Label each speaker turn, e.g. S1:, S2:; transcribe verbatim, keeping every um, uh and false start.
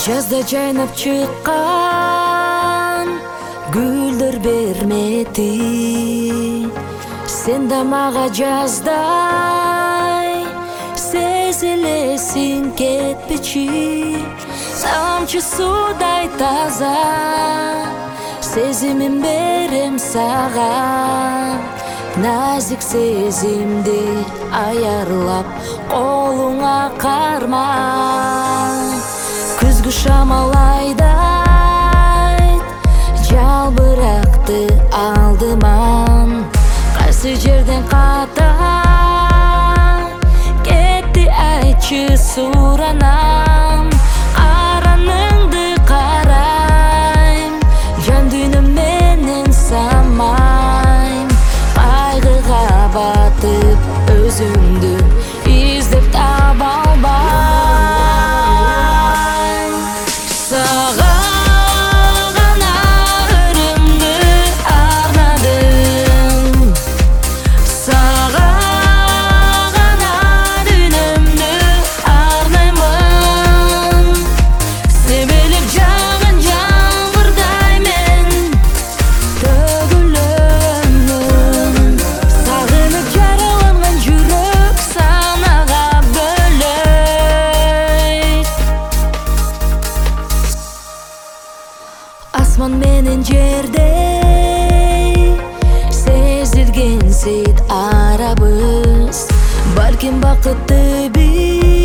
S1: Жазда жайнап чыккан гүлдөр бермети, сен да мага жаздай сезилесиң кетпечи. Тамчы судай таза сезимин берем сага, назик сезимди аярлап колуңа карма. Күзгү шамал айдайт жалбыракты алдыман, кайсы жерден ката кетти айтчы суранам. Караныңды карайм, жан дүйнөм менен самайм, кайгыга батып өзүмдү издеп таба албайм. Сага гана өрүмдү арнадым, сага гана дүйнөмдү арнаймын. Себелеп жаган жамгырдай мен төгүлөмүн, сагынып жараланган жүрөк санага бөлөйт. Асман менен жердей сезилген сыйт арабыз, балким бакытты биз